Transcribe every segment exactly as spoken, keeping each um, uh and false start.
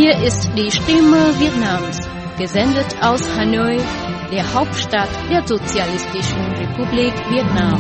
Hier ist die Stimme Vietnams, gesendet aus Hanoi, der Hauptstadt der Sozialistischen Republik Vietnam.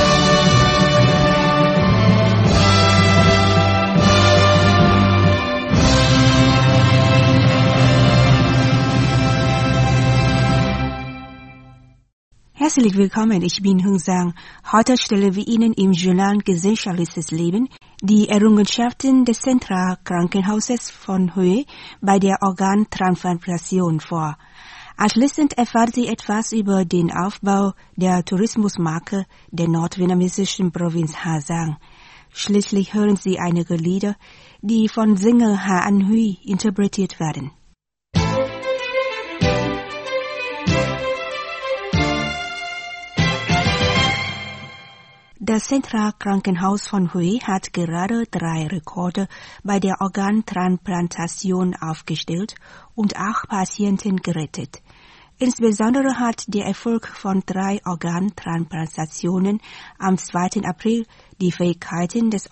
Herzlich willkommen, ich bin Hung Sang. Heute stellen wir Ihnen im Journal Gesellschaftliches Leben die Errungenschaften des Zentralkrankenhauses von Hue bei der Organtransplantation vor. Anschließend erfahren Sie etwas über den Aufbau der Tourismusmarke der nordvietnamesischen Provinz Ha Giang. Schließlich hören Sie einige Lieder, die von Sänger Ha An Huy interpretiert werden. Das Zentralkrankenhaus von Hue hat gerade drei Rekorde bei der Organtransplantation aufgestellt und acht Patienten gerettet. Insbesondere hat der Erfolg von drei Organtransplantationen am zweiten April die Fähigkeiten des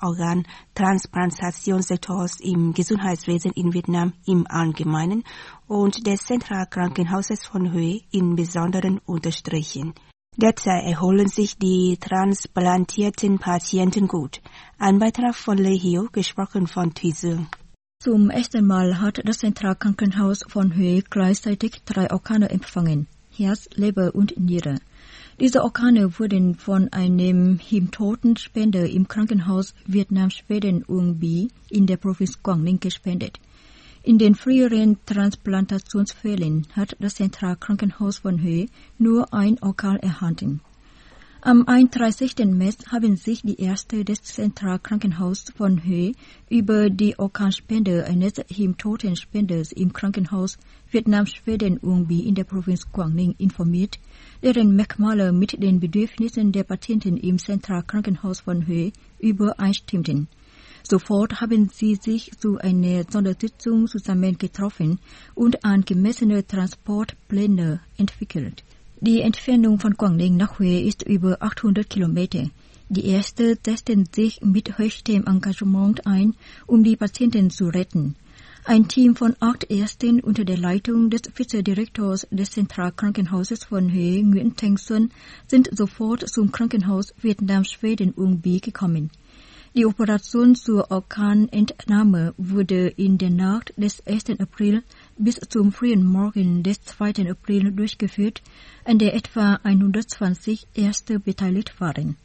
Organtransplantationssektors im Gesundheitswesen in Vietnam im Allgemeinen und des Zentralkrankenhauses von Hue im Besonderen unterstrichen. Derzeit erholen sich die transplantierten Patienten gut. Ein Beitrag von Lê Hiếu, gesprochen von Thùy Dương. Zum ersten Mal hat das Zentralkrankenhaus von Hue gleichzeitig drei Organe empfangen: Herz, Leber und Niere. Diese Organe wurden von einem Hirntotenspender im Krankenhaus Vietnam-Schweden-Uông Bí in der Provinz Quảng Ninh gespendet. In den früheren Transplantationsfällen hat das Zentralkrankenhaus von Hue nur ein Organ erhalten. Am einunddreißigsten März haben sich die Ärzte des Zentralkrankenhauses von Hue über die Organspende eines Hirntotenspenders im Krankenhaus Vietnam-Schweden-Uông Bí in der Provinz Quảng Ninh informiert, deren Merkmale mit den Bedürfnissen der Patienten im Zentralkrankenhaus von Hue übereinstimmten. Sofort haben sie sich zu einer Sondersitzung zusammengetroffen und angemessene Transportpläne entwickelt. Die Entfernung von Quảng Ninh nach Hue ist über achthundert Kilometer. Die Ärzte setzten sich mit höchstem Engagement ein, um die Patienten zu retten. Ein Team von acht Ärzten unter der Leitung des Vizedirektors des Zentralkrankenhauses von Hue, Nguyễn Thanh Xuân, sind sofort zum Krankenhaus Vietnam-Schweden-Uông Bí gekommen. Die Operation zur Organentnahme wurde in der Nacht des ersten April bis zum frühen Morgen des zweiten April durchgeführt, an der etwa hundertzwanzig Ärzte beteiligt waren.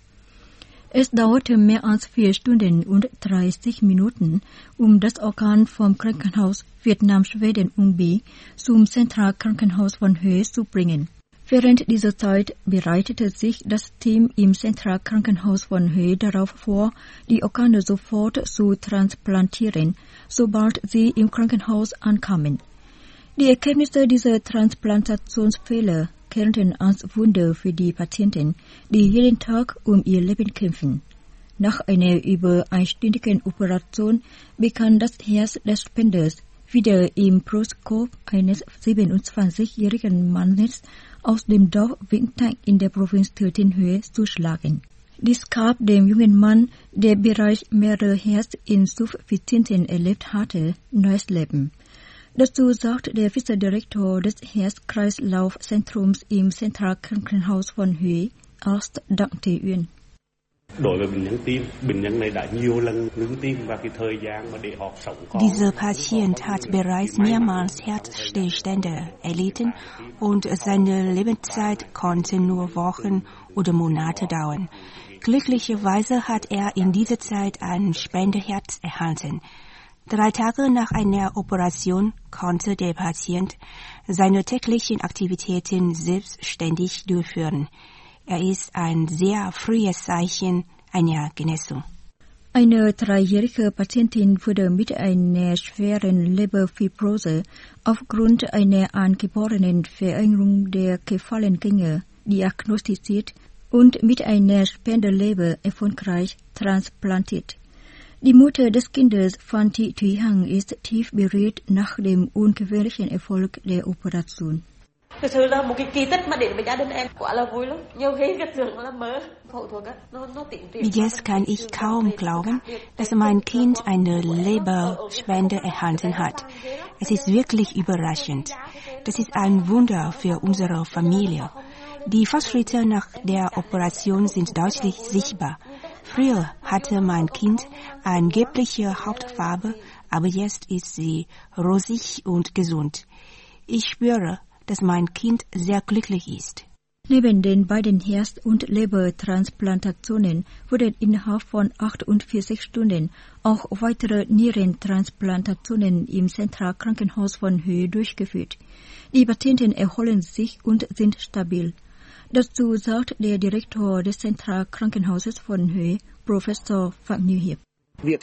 Es dauerte mehr als vier Stunden und dreißig Minuten, um das Organ vom Krankenhaus Vietnam-Schweden-Uông Bí zum Zentralkrankenhaus von Hue zu bringen. Während dieser Zeit bereitete sich das Team im Zentralkrankenhaus von Hue darauf vor, die Organe sofort zu transplantieren, sobald sie im Krankenhaus ankamen. Die Ergebnisse dieser Transplantationsfälle gelten als Wunder für die Patienten, die jeden Tag um ihr Leben kämpfen. Nach einer über einstündigen Operation bekam das Herz des Spenders wieder im Brustkorb eines siebenundzwanzigjährigen Mannes aus dem Dorf Vĩnh Thạnh in der Provinz Thừa Thiên Huế zuschlagen. Dies gab dem jungen Mann, der bereits mehrere Herzinsuffizienzen erlebt hatte, neues Leben. Dazu sagt der Vizedirektor des Herz-Kreislauf-Zentrums im Zentralkrankenhaus von Hue, Arzt Đặng Thị Uyên. Dieser Patient hat bereits mehrmals Herzstillstände erlitten und seine Lebenszeit konnte nur Wochen oder Monate dauern. Glücklicherweise hat er in dieser Zeit ein Spenderherz erhalten. Drei Tage nach einer Operation konnte der Patient seine täglichen Aktivitäten selbstständig durchführen. Er ist ein sehr frühes Zeichen einer Genesung. Eine dreijährige Patientin wurde mit einer schweren Leberfibrose aufgrund einer angeborenen Veränderung der Kephalengänge diagnostiziert und mit einer Spenderleber erfolgreich transplantiert. Die Mutter des Kindes, Phan Thị Thúy Hằng, ist tief berührt nach dem ungewöhnlichen Erfolg der Operation. Jetzt kann ich kaum glauben, dass mein Kind eine Leberspende erhalten hat. Es ist wirklich überraschend. Das ist ein Wunder für unsere Familie. Die Fortschritte nach der Operation sind deutlich sichtbar. Früher hatte mein Kind angebliche Hautfarbe, aber jetzt ist sie rosig und gesund. Ich spüre, dass mein Kind sehr glücklich ist. Neben den beiden Herz- und Lebertransplantationen wurden innerhalb von achtundvierzig Stunden auch weitere Nierentransplantationen im Zentralkrankenhaus von Hue durchgeführt. Die Patienten erholen sich und sind stabil. Dazu sagt der Direktor des Zentralkrankenhauses von Hue, Professor Phạm Như Hiệp. Wir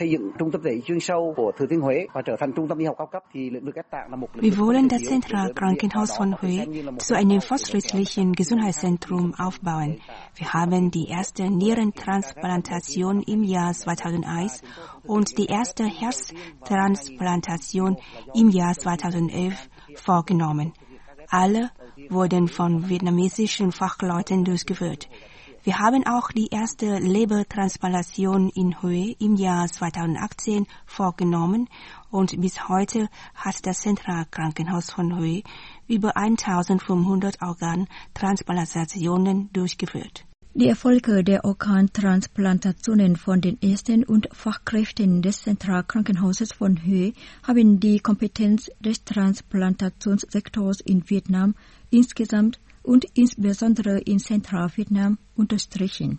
wollen das Zentralkrankenhaus von Hue zu einem fortschrittlichen Gesundheitszentrum aufbauen. Wir haben die erste Nierentransplantation im Jahr zweitausendeins und die erste Herztransplantation im Jahr zweitausendelf vorgenommen. Alle wurden von vietnamesischen Fachleuten durchgeführt. Wir haben auch die erste Lebertransplantation in Hue im Jahr zweitausendachtzehn vorgenommen und bis heute hat das Zentralkrankenhaus von Hue über eintausendfünfhundert Organtransplantationen durchgeführt. Die Erfolge der Organtransplantationen von den Ärzten und Fachkräften des Zentralkrankenhauses von Hue haben die Kompetenz des Transplantationssektors in Vietnam insgesamt und insbesondere in Zentralvietnam unterstrichen.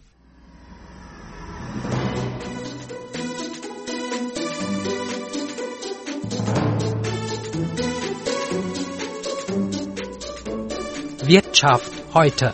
Wirtschaft heute.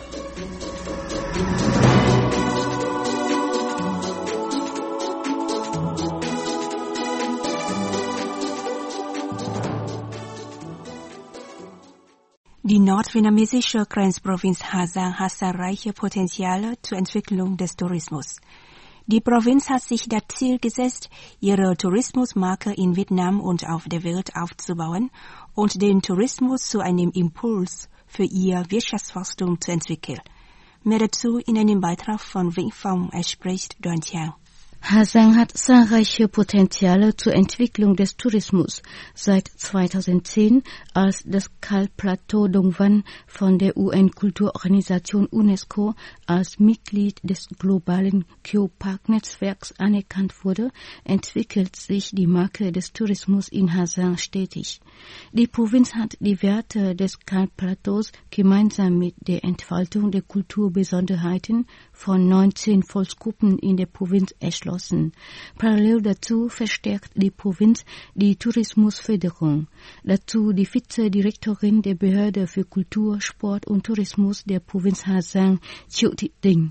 Die nordvietnamesische Grenzprovinz Ha Giang hat zahlreiche Potenziale zur Entwicklung des Tourismus. Die Provinz hat sich das Ziel gesetzt, ihre Tourismusmarke in Vietnam und auf der Welt aufzubauen und den Tourismus zu einem Impuls für ihr Wirtschaftswachstum zu entwickeln. Mehr dazu in einem Beitrag von Vĩnh Phong, es spricht Đoàn Chiang. Ha Giang hat zahlreiche Potenziale zur Entwicklung des Tourismus. Seit zweitausendzehn, als das Kalplateau Đông Văn von der U N-Kulturorganisation UNESCO als Mitglied des globalen Geopark-Netzwerks anerkannt wurde, entwickelt sich die Marke des Tourismus in Ha Giang stetig. Die Provinz hat die Werte des Kalplateaus gemeinsam mit der Entfaltung der Kulturbesonderheiten von neunzehn Volksgruppen in der Provinz erschlossen. Parallel dazu verstärkt die Provinz die Tourismusförderung. Dazu die Vizedirektorin der Behörde für Kultur, Sport und Tourismus der Provinz Ha Giang, Triệu Thị Tình.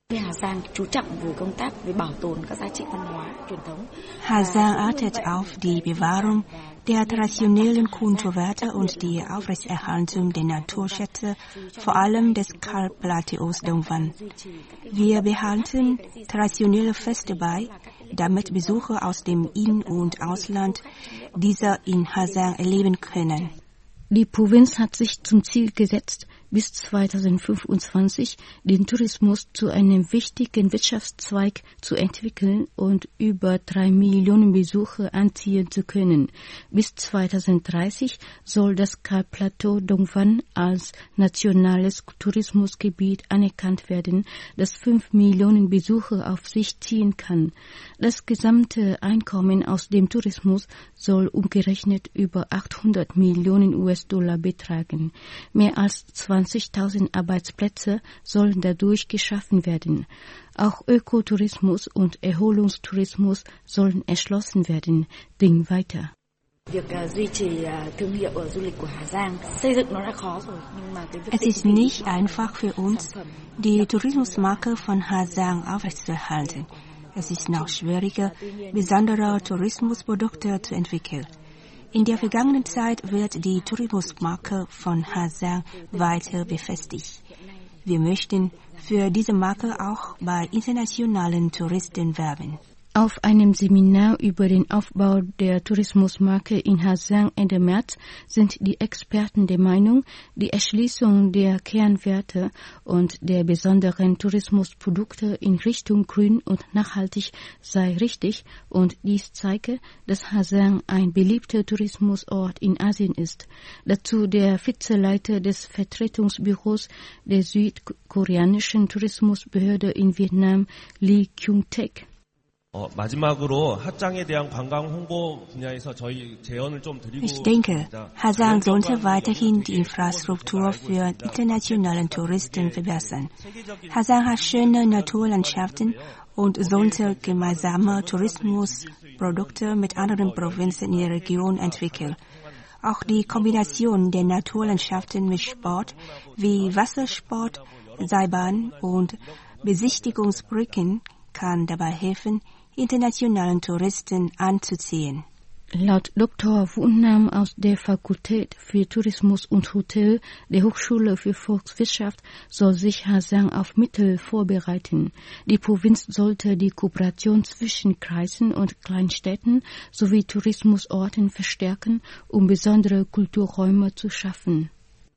Ha Giang achtet auf die Bewahrung der traditionellen Kulturwerte und die Aufrechterhaltung der Naturschätze, vor allem des Kalplateaus Đông Văn. Wir behalten traditionelle Feste bei, damit Besucher aus dem In- und Ausland diese in Ha Giang erleben können. Die Provinz hat sich zum Ziel gesetzt, bis zweitausendfünfundzwanzig den Tourismus zu einem wichtigen Wirtschaftszweig zu entwickeln und über drei Millionen Besucher anziehen zu können. Bis zweitausenddreißig soll das Kalplateau Đông Văn als nationales Tourismusgebiet anerkannt werden, das fünf Millionen Besucher auf sich ziehen kann. Das gesamte Einkommen aus dem Tourismus soll umgerechnet über achthundert Millionen US-Dollar betragen. Mehr als zwanzigtausend Arbeitsplätze sollen dadurch geschaffen werden. Auch Ökotourismus und Erholungstourismus sollen erschlossen werden. Ding weiter. Es ist nicht einfach für uns, die Tourismusmarke von Ha Giang aufrechtzuerhalten. Es ist noch schwieriger, besondere Tourismusprodukte zu entwickeln. In der vergangenen Zeit wird die Tourismusmarke von Ha Giang weiter befestigt. Wir möchten für diese Marke auch bei internationalen Touristen werben. Auf einem Seminar über den Aufbau der Tourismusmarke in Ha Giang Ende März sind die Experten der Meinung, die Erschließung der Kernwerte und der besonderen Tourismusprodukte in Richtung grün und nachhaltig sei richtig und dies zeige, dass Ha Giang ein beliebter Tourismusort in Asien ist. Dazu der Vizeleiter des Vertretungsbüros der südkoreanischen Tourismusbehörde in Vietnam, Lee Kyung-taek. Ich denke, Ha Giang sollte weiterhin die Infrastruktur für internationalen Touristen verbessern. Ha Giang hat schöne Naturlandschaften und sollte gemeinsame Tourismusprodukte mit anderen Provinzen in der Region entwickeln. Auch die Kombination der Naturlandschaften mit Sport wie Wassersport, Seilbahn und Besichtigungsbrücken kann dabei helfen, internationalen Touristen anzuziehen. Laut Doktor Wu Nam aus der Fakultät für Tourismus und Hotel der Hochschule für Volkswirtschaft soll sich Ha Giang auf Mittel vorbereiten. Die Provinz sollte die Kooperation zwischen Kreisen und Kleinstädten sowie Tourismusorten verstärken, um besondere Kulturräume zu schaffen.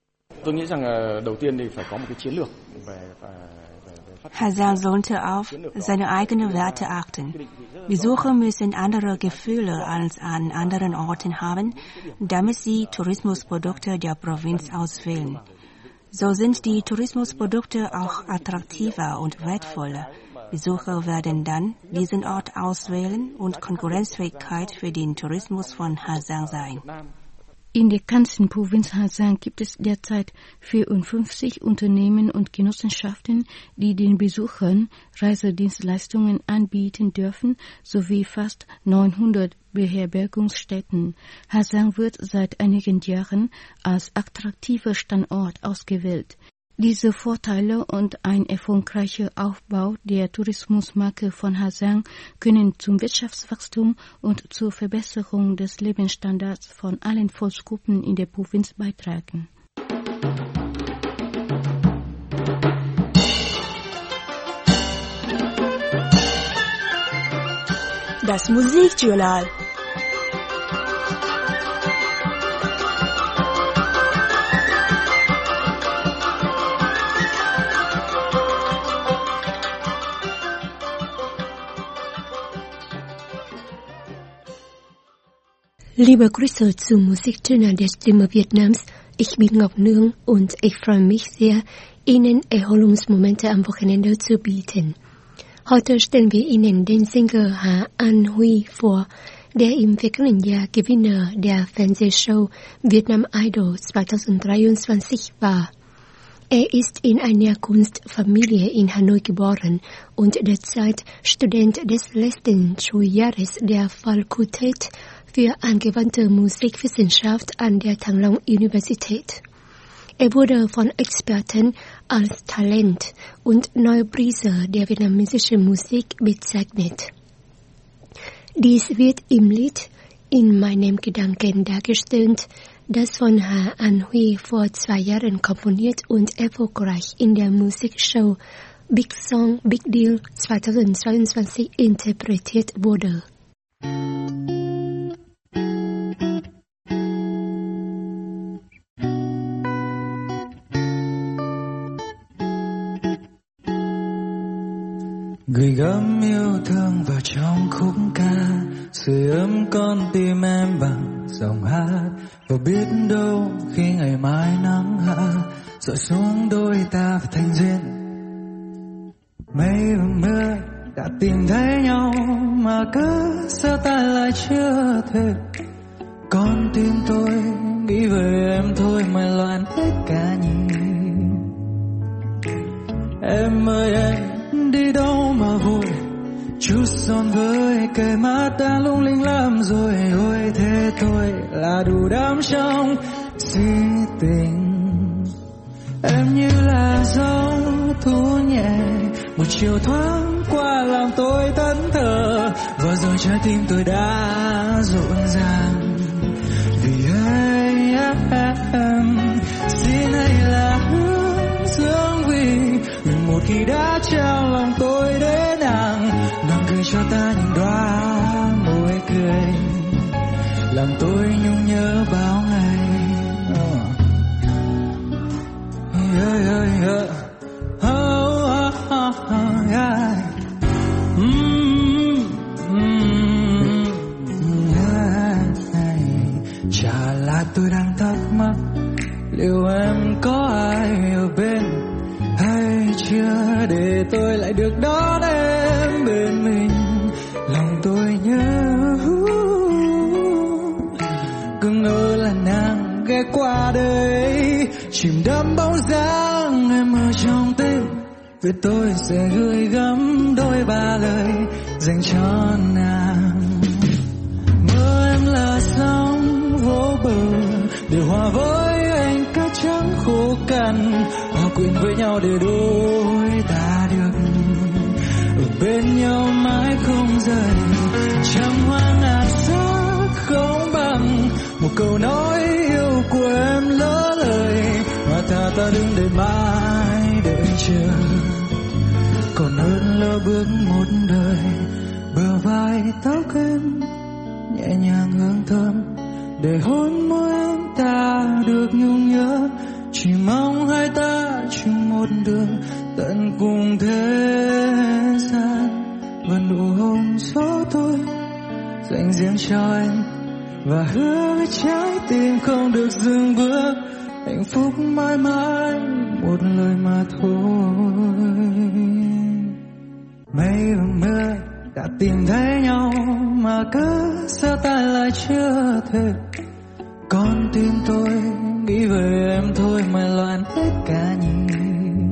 Ha Giang sollte auf seine eigenen Werte achten. Besucher müssen andere Gefühle als an anderen Orten haben, damit sie Tourismusprodukte der Provinz auswählen. So sind die Tourismusprodukte auch attraktiver und wertvoller. Besucher werden dann diesen Ort auswählen und Konkurrenzfähigkeit für den Tourismus von Ha Giang sein. In der ganzen Provinz Ha Giang gibt es derzeit vierundfünfzig Unternehmen und Genossenschaften, die den Besuchern Reisedienstleistungen anbieten dürfen, sowie fast neunhundert Beherbergungsstätten. Ha Giang wird seit einigen Jahren als attraktiver Standort ausgewählt. Diese Vorteile und ein erfolgreicher Aufbau der Tourismusmarke von Ha Giang können zum Wirtschaftswachstum und zur Verbesserung des Lebensstandards von allen Volksgruppen in der Provinz beitragen. Das Musikjournal. Liebe Grüße zum Musikjournal der Stimme Vietnams. Ich bin Ngọc Nương und ich freue mich sehr, Ihnen Erholungsmomente am Wochenende zu bieten. Heute stellen wir Ihnen den Sänger Ha An Huy vor, der im vergangenen Jahr Gewinner der Fernsehshow Vietnam Idol zweitausenddreiundzwanzig war. Er ist in einer Kunstfamilie in Hanoi geboren und derzeit Student des letzten Schuljahres der Fakultät für angewandte Musikwissenschaft an der Thăng Long Universität. Er wurde von Experten als Talent und neue Prise der vietnamesischen Musik bezeichnet. Dies wird im Lied In meinem Gedanken dargestellt, das von Ha An Huy vor zwei Jahren komponiert und erfolgreich in der Musikshow Big Song Big Deal zweitausendzweiundzwanzig interpretiert wurde. Gửi gắm yêu thương vào trong khúc ca, sưởi ấm con tim em bằng dòng hát. Và biết đâu khi ngày mai nắng hạ rọi xuống đôi ta phải thành duyên. Mây và mưa đã tìm thấy nhau mà cớ sao ta lại chưa thể. Con tim tôi nghĩ về em thôi mà loạn hết cả nhịp. Em ơi em đi đâu mà vội, chút son với cây mát đã lung linh lắm rồi. Ôi thế thôi là đủ đắm trong si tình. Em như là gió thu nhẹ, một chiều thoáng qua làm tôi thẫn thờ. Và rồi trái tim tôi đã rộn ràng vì anh em. Xin hãy là hướng dương vì một khi đã trao lòng tôi đến nàng, nàng gửi cho ta những đóa là tôi đang thắc mắc liệu em có ai ở bên hay chưa, để tôi lại được đón em bên mình. Lòng tôi nhớ cứ ngỡ là nàng ghé qua đây, chìm đắm bóng dáng em ở trong tim. Vì tôi sẽ gửi gắm đôi ba lời dành cho nàng. Mơ em là sóng vỗ bờ để hòa với anh cát trắng khô cằn, hòa quyện với nhau để đôi ta được ở bên nhau mãi không rời. Trăng hoa ngàn sắc không bằng một câu nói yêu của em lỡ lời, mà thà ta đứng để mãi đợi chờ còn hơn lỡ bước một đời. Bờ vai tóc em nhẹ nhàng hương thơm để hôn môi em ta được nhung nhớ, chỉ mong hai ta chung một đường tận cùng thế gian. Và nụ hôn gió thôi dành riêng cho em, và hứa với trái tim không được dừng bước, hạnh phúc mãi mãi một lời mà thôi. Mây và mưa đã tìm thấy nhau mà cớ sao ta lại chưa thể. Con tim tôi nghĩ về em thôi mà loạn hết cả nhịp.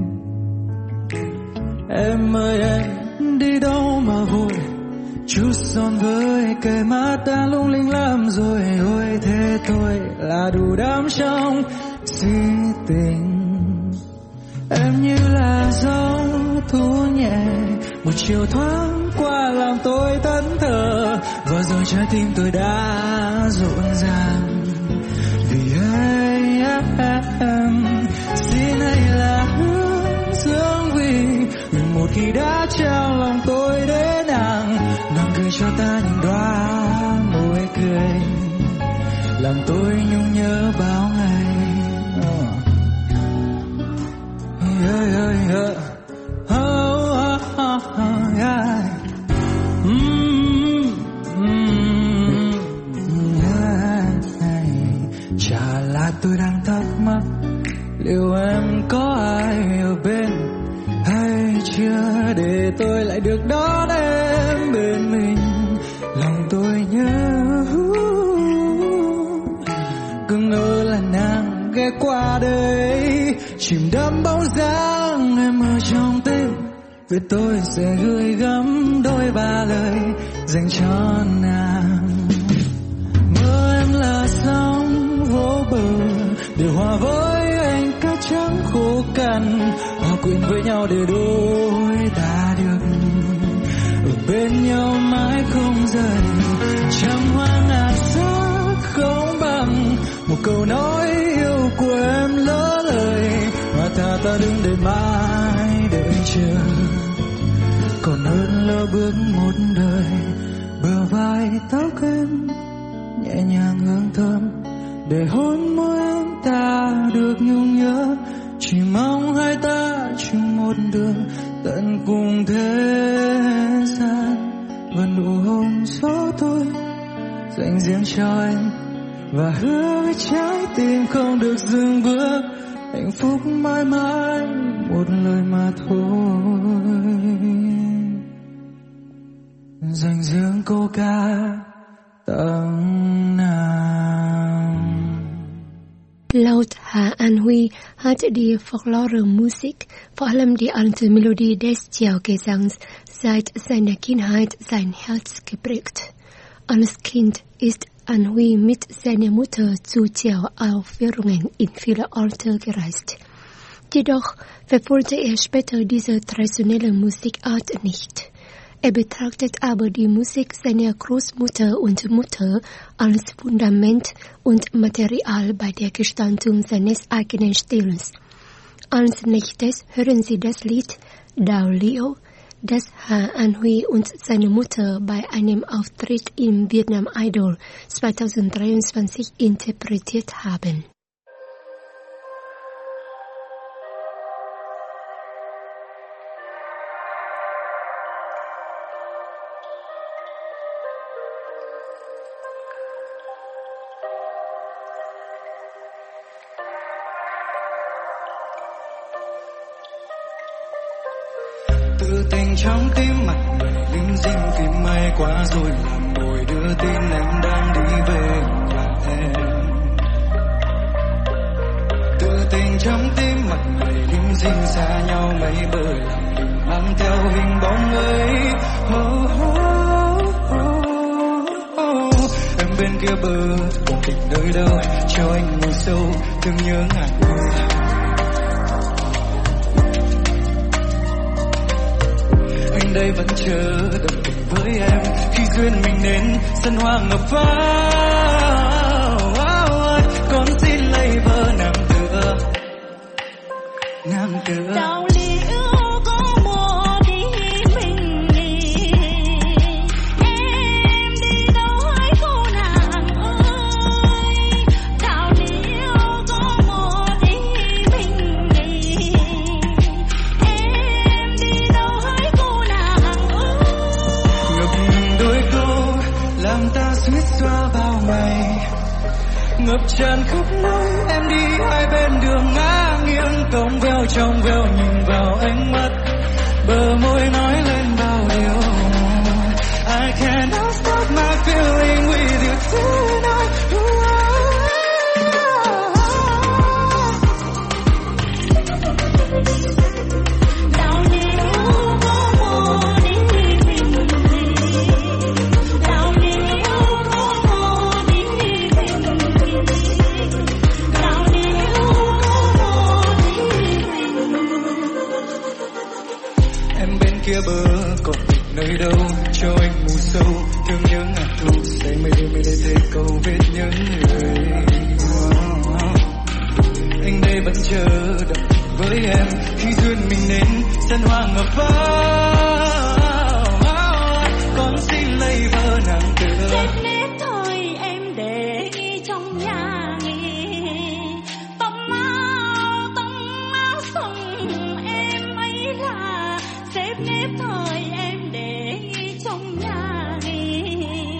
Em ơi em đi đâu mà vội, chút son với cây mắt đã lung linh lắm rồi. Ôi thế thôi là đủ đắm trong si tình. Em như là gió thu nhẹ, một chiều thoáng qua làm tôi thẫn thờ, và rồi trái tim tôi đã rộn ràng vì ai em. Xin hãy là hướng dương vì một khi đã trao lòng tôi đến nàng, nàng gửi cho ta những đóa môi cười làm tôi nhung nhớ bao ngày. Yeah, yeah, yeah. Oh, oh, oh, oh, yeah. Mm, mm, yeah. Chả là tôi đang thắc mắc liệu em có ai ở bên hay chưa, để tôi lại được đón em bên mình. Lòng tôi nhớ cứ ngỡ là nàng ghé qua đây, chìm đắm bóng dáng em ở trong tim. Vì tôi sẽ gửi gắm đôi ba lời dành cho nàng. Mơ em là sóng vỗ bờ để hòa với anh cát trắng khô cằn, hòa quyện với nhau để đôi ta được ở bên nhau mãi không rời. Trăng hoa ngàn sắc không bằng một câu nói yêu của em lỡ lời, mà thà ta đứng để mãi đợi chờ còn hơn lỡ bước một đời. Bờ vai tóc em nhẹ nhàng hương thơm để hôn môi em ta được nhung nhớ, chỉ mong hai ta chung một đường tận cùng thế gian. Và nụ hôn gió thôi dành riêng cho em, và hứa với trái tim không được dừng bước, hạnh phúc mãi mãi một lời mà thôi. Dành riêng câu ca tặng nàng. Laut Hà An Huy hat die Folklore-Musik, vor allem die alte Melodie des Chiao-Gesangs, seit seiner Kindheit sein Herz geprägt. Als Kind ist An Huy mit seiner Mutter zu Chiao-Aufführungen in viele Orte gereist. Jedoch verfolgte er später diese traditionelle Musikart nicht. Er betrachtet aber die Musik seiner Großmutter und Mutter als Fundament und Material bei der Gestaltung seines eigenen Stils. Als nächstes hören Sie das Lied Dao Liu, das Hà An Huy und seine Mutter bei einem Auftritt im Vietnam Idol zwanzig dreiundzwanzig interpretiert haben. tự tình trong tim mặt người linh dinh phim may quá rồi làm ngồi đưa tin em đang đi về là em. Tự tình trong tim mặt người linh dinh xa nhau mấy bờ lòng đừng mang theo hình bóng ấy. Oh, oh, oh, oh. Em bên kia bờ cuộc tình nơi đâu cho anh ngồi sâu thương nhớ ngàn người. Anh đây vẫn chờ đợi tình với em khi duyên mình đến sân hoa ngập pháo. Con xin lấy vợ nam tựa nam tựa. Đạo lý ưu có mùa đi mình đi, em đi đâu hỡi cô nàng ơi. Đạo lý ưu có mùa đi mình đi, em đi đâu hỡi cô nàng ơi. Ngập ngừng đôi câu làm ta suýt xoa bao ngày, ngập tràn khắp nơi em đi hai bên đường ngả nghiêng cong veo trong veo nhìn vào ánh mắt bờ môi nói lên bao điều. I cannot stop my feeling with you tonight. Đạo lý ưu có mùa đi mình đi, đạo lý ưu có mùa đi mình đi, đạo lý ưu có mùa đi mình. Em bên kia bờ còn nơi đâu cho anh mù sâu thương nhớ ngàn thu say mê mê để thấy câu vết nhớ người. Anh đây vẫn chờ đợi với em khi duyên mình đến sân hoa ngập pháo. Con xin lấy vợ nàng tựa. Chết nét thôi em để ghi trong nhà nghỉ, tóc áo tóc áo sông em ấy là xếp nếp thôi em để ghi trong nhà nghỉ.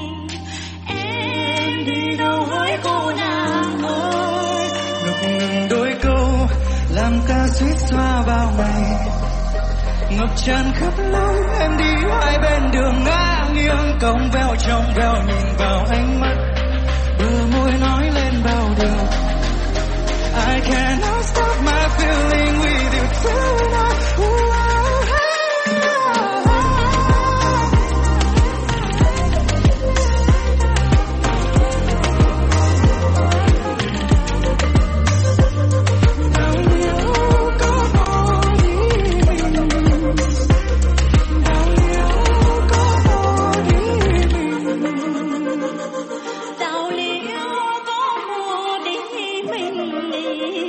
Em đi đâu hỡi cô nàng ơi. Ngập ngừng đôi câu làm ta suýt xoa bao ngày, ngập tràn khắp lối em đi hai bên đường ngả nghiêng cong veo trong veo nhìn vào ánh mắt bờ môi nói lên bao điều. I cannot stop my feeling with you tonight. Đạo lý ưu có mùa đi mình đi,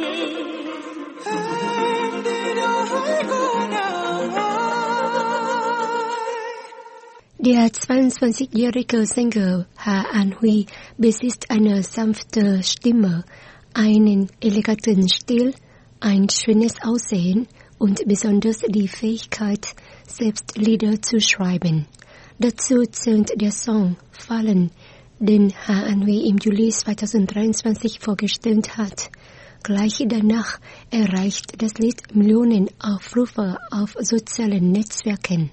Em đi đâu hỡi cô nàng ơi. Der zweiundzwanzigjährige Sänger Herr An-Hui besitzt eine sanfte Stimme, einen eleganten Stil, ein schönes Aussehen und besonders die Fähigkeit, selbst Lieder zu schreiben. Dazu zählt der Song Fallen, den Herr An-Hui im Juli zweitausenddreiundzwanzig vorgestellt hat. Gleich danach erreicht das Lied Millionen Aufrufe auf sozialen Netzwerken.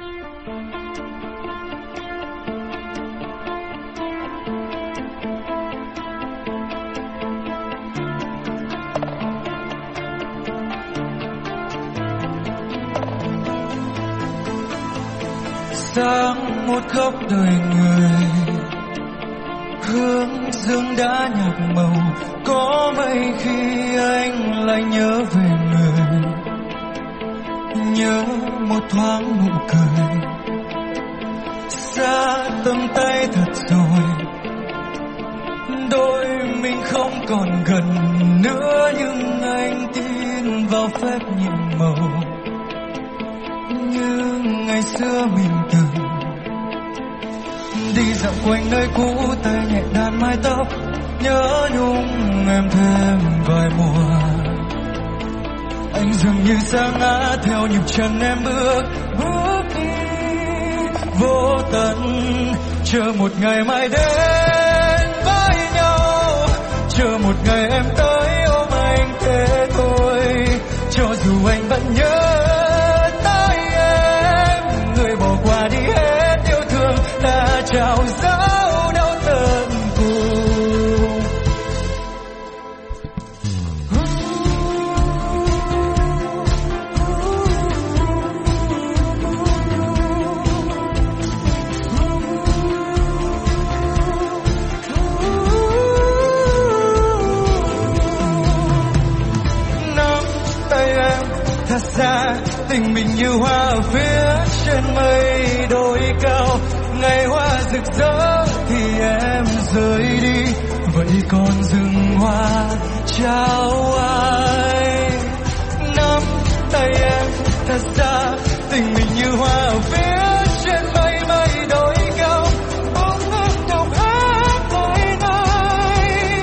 Sáng một góc đời người hướng dương đã nhạt màu, có mấy khi anh lại nhớ về người, nhớ một thoáng nụ cười xa tầm tay thật rồi, đôi mình không còn gần nữa nhưng anh tin vào phép nhiệm màu như ngày xưa mình từng đi dạo quanh nơi cũ, tay nhẹ đàn mái tóc nhớ nhung em thêm vài mùa. Anh dường như sa ngã theo nhịp chân em bước bước đi vô tận, chờ một ngày mai đến với nhau, chờ một ngày em tới ôm anh thế thôi, cho dù anh vẫn nhớ tới em. thật ra tình mình như hoa ở phía trên mây đồi cao. Ngày hoa rực rỡ thì em rời đi, vậy còn rừng hoa trao ai? Nắm tay em, thật ra tình mình như hoa ở phía trên mây mây đồi cao. Bóng em đọc hát lời này.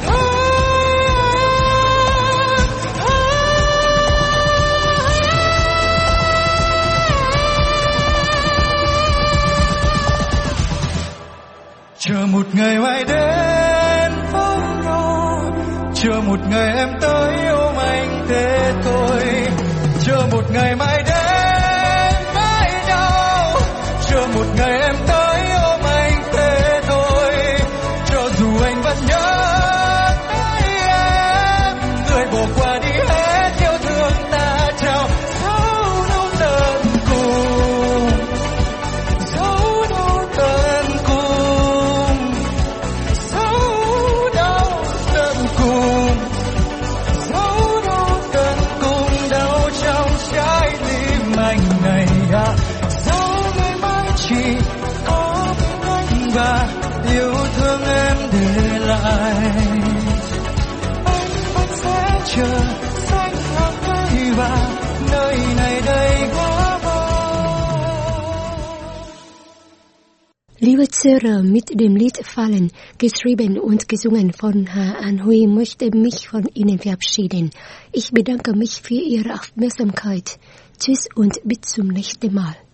Chờ một ngày mai đến với nhau, chờ một ngày em tới ôm anh thế thôi. Chờ một ngày mai đến với nhau, chờ một ngày em tới ôm anh thế thôi. Cho dù anh vẫn nhớ tới em, người bỏ qua đi hết yêu thương ta trao. Dấu đâu tận cùng, dấu đâu tận cùng, dấu đâu tận cùng, dấu đâu tận cùng đau trong trái tim anh này à. Dấu ngày mai chỉ có anh và yêu thương em để lại. Anh vẫn sẽ chờ xanh hàng cây và nơi này đầy hoa màu. Liebe Zuhörer, mit dem Lied Fallen, geschrieben und gesungen von Herr Anhui, möchte mich von Ihnen verabschieden. Ich bedanke mich für Ihre Aufmerksamkeit. Tschüss und bis zum nächsten Mal.